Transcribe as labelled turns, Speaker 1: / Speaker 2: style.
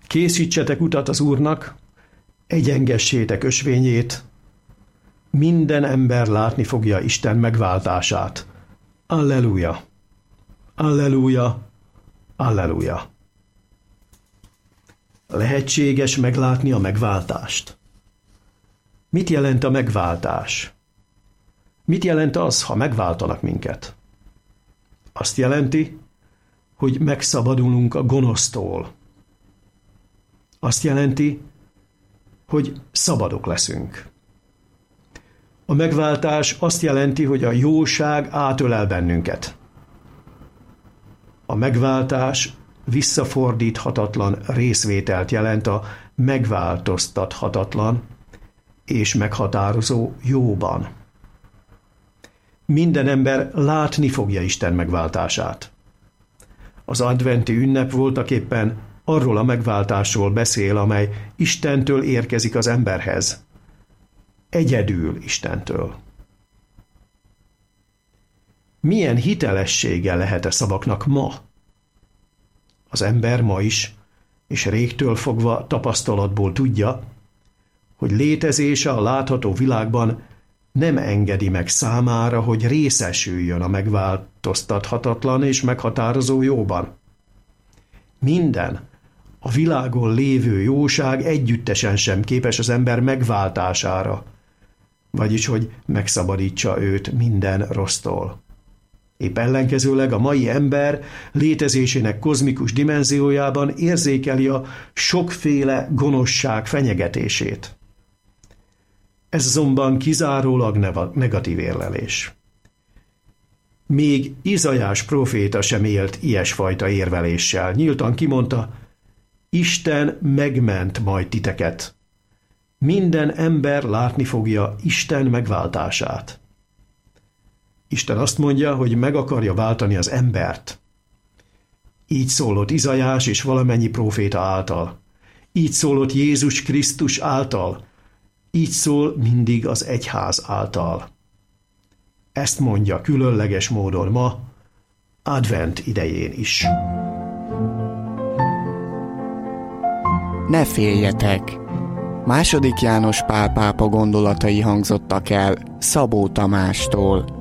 Speaker 1: Készítsetek utat az Úrnak, egyengessétek ösvényét, minden ember látni fogja Isten megváltását. Alleluja! Alleluja! Alleluja! Lehetséges meglátni a megváltást? Mit jelent a megváltás? Mit jelent az, ha megváltanak minket? Azt jelenti, hogy megszabadulunk a gonosztól. Azt jelenti, hogy szabadok leszünk. A megváltás azt jelenti, hogy a jóság átölel bennünket. A megváltás visszafordíthatatlan részvételt jelent a megváltoztathatatlan és meghatározó jóban. Minden ember látni fogja Isten megváltását. Az adventi ünnep voltaképpen arról a megváltásról beszél, amely Istentől érkezik az emberhez. Egyedül Istentől. Milyen hitelessége lehet a szavaknak ma? Az ember ma is, és régtől fogva tapasztalatból tudja, hogy létezése a látható világban nem engedi meg számára, hogy részesüljön a megváltoztathatatlan és meghatározó jóban. Minden, a világon lévő jóság együttesen sem képes az ember megváltására, vagyis hogy megszabadítsa őt minden rossztól. Épp ellenkezőleg a mai ember létezésének kozmikus dimenziójában érzékeli a sokféle gonoszság fenyegetését. Ez azonban kizárólag negatív érlelés. Még Izaiás próféta sem élt ilyesfajta érveléssel. Nyíltan kimondta, Isten megment majd titeket. Minden ember látni fogja Isten megváltását. Isten azt mondja, hogy meg akarja váltani az embert. Így szólott Izaiás és valamennyi próféta által. Így szólott Jézus Krisztus által. Így szól mindig az egyház által. Ezt mondja különleges módon ma, advent idején is.
Speaker 2: Ne féljetek! II. János Pál pápa gondolatai hangzottak el Szabó Tamástól.